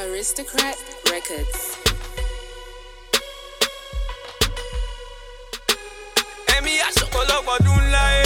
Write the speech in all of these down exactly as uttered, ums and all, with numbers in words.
Aristocrat Records. Emi aṣọ̀pọ̀lọpọ̀ ọdún láyé.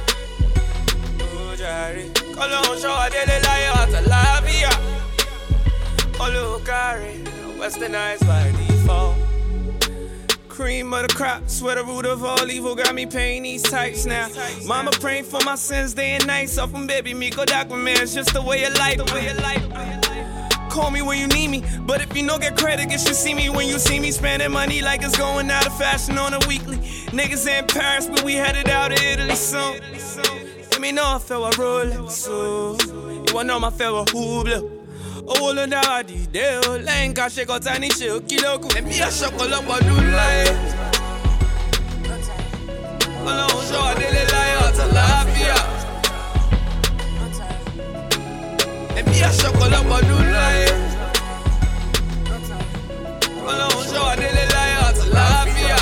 Ó jàre, k'Ọlọ́run ṣọ́ wa délé láyọ̀ àtàlàáfíà. Olùkárí, westernized by default. Cream of the crop, swear the root of all evil got me paying these types now. Mama praying for my sins day and night. So from baby me, go document, it's just the way you like, the way you like. Call me when you need me, but if you don't get credit, you should see me when you see me spending money like it's going out of fashion on a weekly. Niggas in Paris, but we headed out to Italy soon. Let me know if I was rolling, so you wanna know my favorite hoobla. Oh, lo da di de o, lẹ́yìn ká ṣe kọ́ta ní ṣe òkì lókun. Ẹ̀mí aṣọ́pọ̀lọpọ̀ ọdún láyé. Ọlọ́run ṣọ́ wa délé láyọ̀ àtàlàáfíà. Ẹ̀mí aṣọ́pọ̀lọpọ̀ ọdún láyé. Ọlọ́run ṣọ́ wa délé láyọ̀ àtàlàáfíà.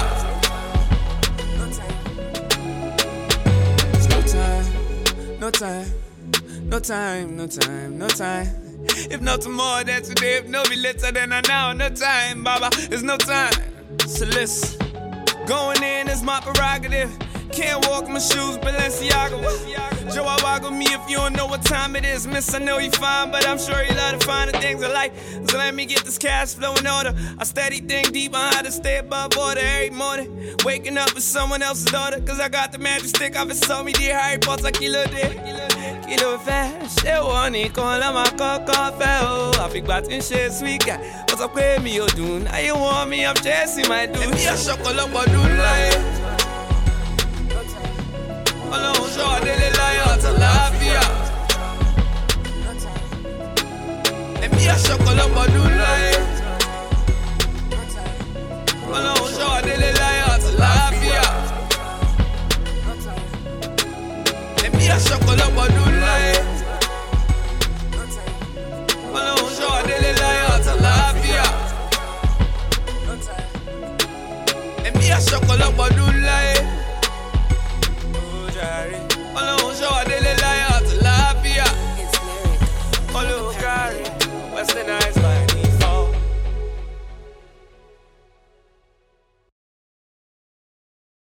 No time, no time, no time, no time, no time. If not tomorrow, then today. If no be later, then I now. No time, Baba, there's no time. So listen, going in is my prerogative. Can't walk my shoes, Balenciaga. Joe, I waggle me if you don't know what time it is. Miss, I know you fine, but I'm sure you love to find the things I like. So let me get this cash flow in order. I steady think deep on how to stay above water every morning. Waking up with someone else's daughter, cause I got the magic stick. I've been so me dear Harry Potter, kilo day. Kilo fast, ṣé wọ́n nìkan la máa kọ́kọ́ fẹ́ o? Àfìgbà tí ń ṣe sweet guy, wọ́n sọ pé mi ò dùn. Now you want me, I'm chasing my dude. Ẹ̀mí aṣọ́pọ̀lọpọ̀ ọdún láyé. Ọlọ́run ṣọ́ wa délé láyọ̀ àtàlàáfíà. Ẹ̀mí aṣọ́pọ̀lọpọ̀ ọdún láyé. Ọlọ́run ṣọ́ wa délé láyọ̀ àtàlàáfíà. Ẹ̀mí aṣọ́pọ̀lọpọ̀ ọdún láyé. Ọlọ́run ṣọ́ wa délé láyọ̀ àtàlàáfíà. Ẹ̀mí aṣọ́pọ̀lọpọ̀ ọdún láyé.